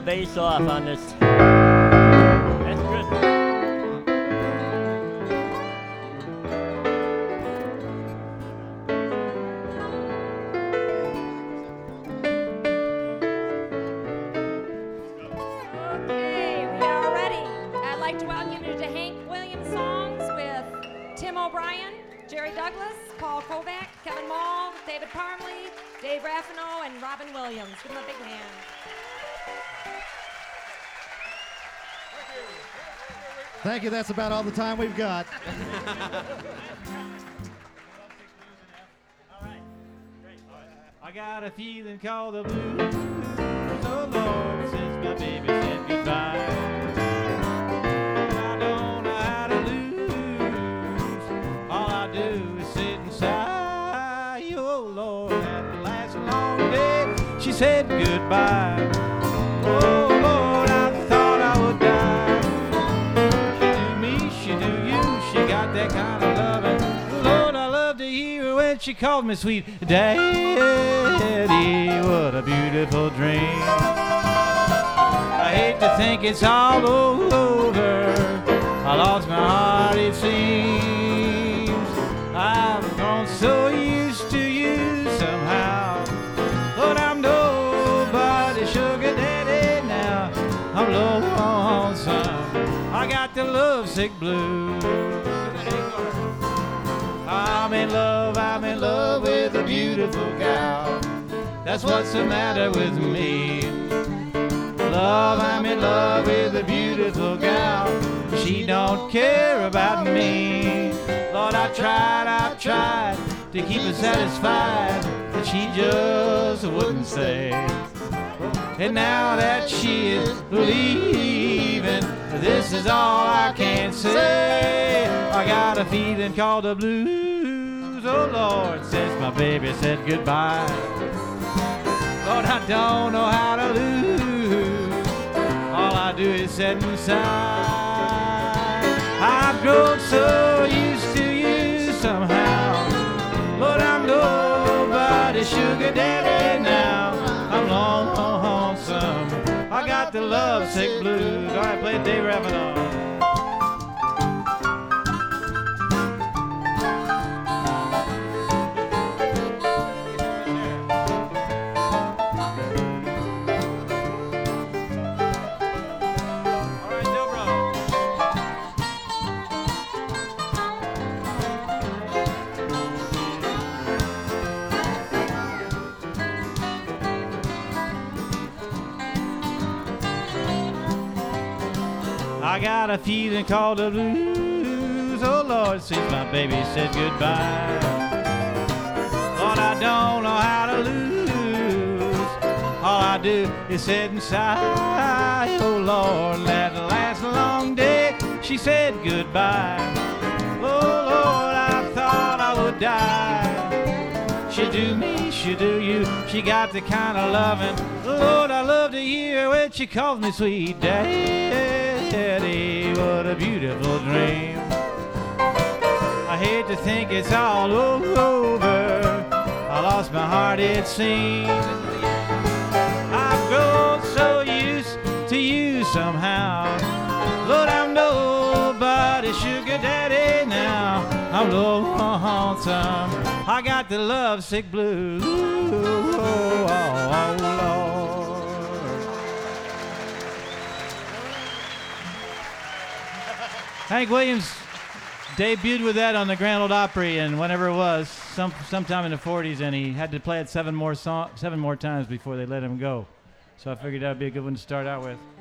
bass off on this. That's good. Okay, we are ready. I'd like to welcome you to Hank Williams Songs with Tim O'Brien, Jerry Douglas, Paul Kovac, Kevin Mall, David Parmley, Dave Raffino, and Robin Williams. Give them a big hand. Thank you. That's about all the time we've got. I got a feeling called the blues, oh Lord, since my baby said goodbye. I don't know how to lose, all I do is sit inside. Oh Lord, at the last long day, she said goodbye. Oh Lord, I thought I would die. She do me, she do you, she got that kind of loving. Lord, I love to hear her when she called me sweet Daddy. What a beautiful dream. I hate to think it's all over. I lost my heart, it seems. I've grown so used to you somehow. But I'm nobody's sugar daddy now. I'm lonesome. I got the lovesick blues. I'm in love with a beautiful gal. That's what's the matter with me. I'm in love with a beautiful gal. She don't care about me. Lord, I've tried to keep her satisfied, but she just wouldn't stay. And now that she is leaving, this is all I can say. I got a feeling called the blues, oh Lord, since my baby said goodbye. Lord, I don't know how to lose, all I do is sit inside. I've grown so used to you somehow. Lord, I'm nobody's sugar daddy now. I'm lonesome, I got the lovesick blues. All right, play Dave Raffino. I got a feeling called the blues, oh Lord, since my baby said goodbye. Lord, I don't know how to lose, all I do is sit inside. Oh Lord, that last long day, she said goodbye. Oh Lord, I thought I would die. She do me, she do you, she got the kind of loving. Lord, I love to hear when she calls me sweet Daddy. What a beautiful dream. I hate to think it's all over. I lost my heart, it seems. I've grown so used to you somehow. Lord, I'm nobody's sugar daddy now. I'm lonesome, I got the lovesick blues. Oh, Lord. Hank Williams debuted with that on the Grand Ole Opry, and whenever it was, sometime in the 40s, and he had to play it seven more times before they let him go. So I figured that would be a good one to start out with.